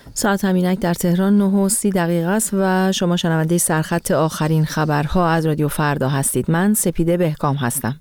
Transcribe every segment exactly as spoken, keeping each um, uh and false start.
ساعت همینک در تهران نه و سی دقیقه است و شما شنونده سرخط آخرین خبرها از رادیو فردا هستید. من سپیده بهکام هستم.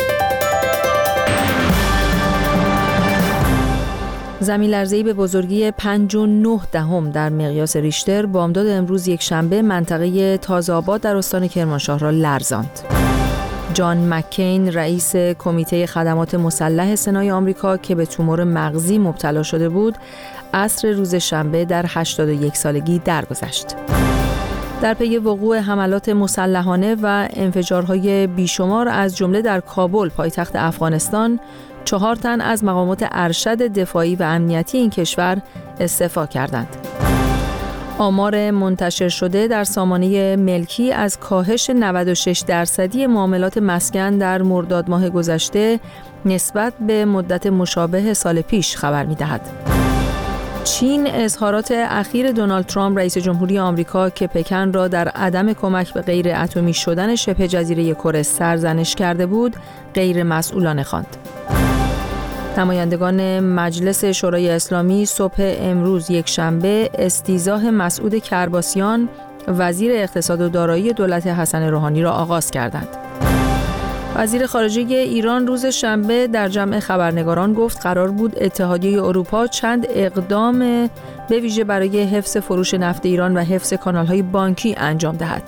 زمین لرزه‌ای به بزرگی پنج و نه دهم در مقیاس ریشتر بامداد امروز یک شنبه منطقه تازه‌آباد در استان کرمانشاه را لرزاند. جان مککین رئیس کمیته خدمات مسلح سنای آمریکا که به تومور مغزی مبتلا شده بود، عصر روز شنبه در هشتاد و یک سالگی درگذشت. در پی وقوع حملات مسلحانه و انفجارهای بیشمار از جمله در کابل پایتخت افغانستان، چهار تن از مقامات ارشد دفاعی و امنیتی این کشور استعفا کردند. آمار منتشر شده در سامانه ملکی از کاهش نود و شش درصدی معاملات مسکن در مرداد ماه گذشته نسبت به مدت مشابه سال پیش خبر می‌دهد. چین اظهارات اخیر دونالد ترامپ رئیس جمهوری آمریکا که پکن را در عدم کمک به غیر اتمی شدن شبه جزیره کره سرزنش کرده بود، غیر مسئولانه خواند. نمایندگان مجلس شورای اسلامی صبح امروز یک شنبه استیضاح مسعود کرباسیان وزیر اقتصاد و دارایی دولت حسن روحانی را آغاز کردند. وزیر خارجه ایران روز شنبه در جمع خبرنگاران گفت قرار بود اتحادیه اروپا چند اقدام به ویژه برای حفظ فروش نفت ایران و حفظ کانال‌های بانکی انجام دهد.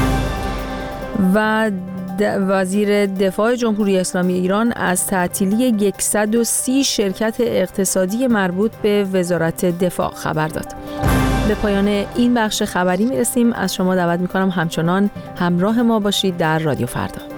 و وزیر دفاع جمهوری اسلامی ایران از تعطیلی صد و سی شرکت اقتصادی مربوط به وزارت دفاع خبر داد. به پایان این بخش خبری میرسیم. از شما دعوت میکنم همچنان همراه ما باشید در رادیو فردا.